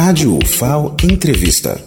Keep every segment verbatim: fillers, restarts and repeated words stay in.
Rádio U F A O Entrevista.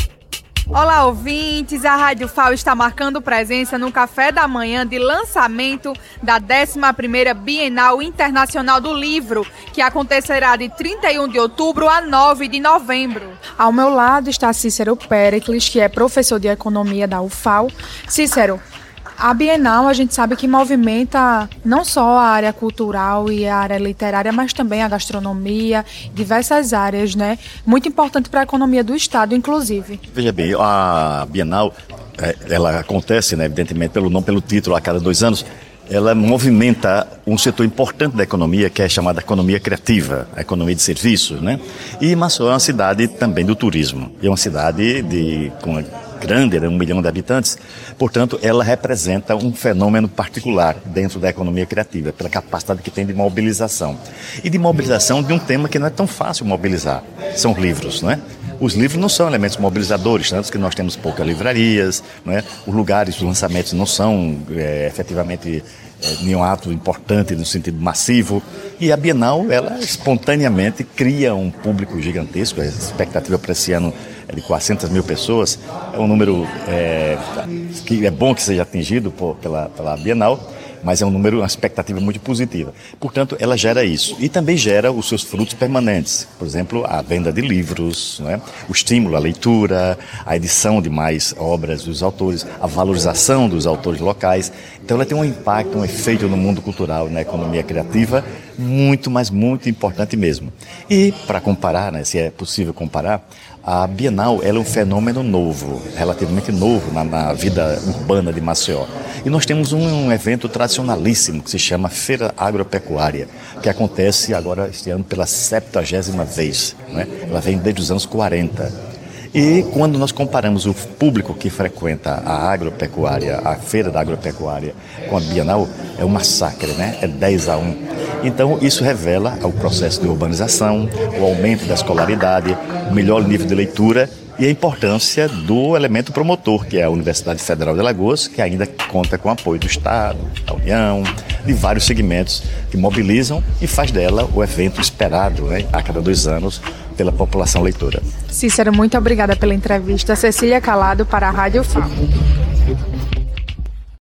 Olá, ouvintes! A Rádio U F A O está marcando presença no café da manhã de lançamento da décima primeira Bienal Internacional do Livro, que acontecerá de trinta e um de outubro a nove de novembro. Ao meu lado está Cícero Péricles, que é professor de Economia da U F A O. Cícero, a Bienal a gente sabe que movimenta não só a área cultural e a área literária, mas também a gastronomia, diversas áreas, né? Muito importante para a economia do Estado, inclusive. Veja bem, a Bienal, ela acontece, né, evidentemente, pelo não pelo título, a cada dois anos, ela movimenta um setor importante da economia, que é chamada economia criativa, a economia de serviços, né? E Maceió é uma cidade também do turismo, é uma cidade de, com grande, né, um milhão de habitantes, portanto, ela representa um fenômeno particular dentro da economia criativa, pela capacidade que tem de mobilização. E de mobilização de um tema que não é tão fácil mobilizar, são livros, né? Os livros não são elementos mobilizadores, tanto que nós temos poucas livrarias, né? Os lugares dos lançamentos não são é, efetivamente é, nenhum ato importante no sentido massivo. E a Bienal, ela espontaneamente cria um público gigantesco. A expectativa para esse ano é de quatrocentas mil pessoas. É um número é, que é bom que seja atingido por, pela, pela Bienal, mas é um número, uma expectativa muito positiva. Portanto, ela gera isso. E também gera os seus frutos permanentes. Por exemplo, a venda de livros, né? O estímulo à leitura, a edição de mais obras dos autores, a valorização dos autores locais. Então, ela tem um impacto, um efeito no mundo cultural, na economia criativa, muito, mas muito importante mesmo. E, para comparar, né, se é possível comparar, a Bienal ela é um fenômeno novo, relativamente novo na, na vida urbana de Maceió. E nós temos um, um evento tradicionalíssimo que se chama Feira Agropecuária, que acontece agora este ano pela septuagésima vez, né? Ela vem desde os anos quarenta. E quando nós comparamos o público que frequenta a agropecuária, a Feira da Agropecuária, com a Bienal, é um massacre, né? É dez a um. Então, isso revela o processo de urbanização, o aumento da escolaridade, o melhor nível de leitura e a importância do elemento promotor, que é a Universidade Federal de Alagoas, que ainda conta com o apoio do Estado, da União, de vários segmentos que mobilizam e faz dela o evento esperado, né, a cada dois anos pela população leitora. Cícero, muito obrigada pela entrevista. Cecília Calado para a Rádio U F A O.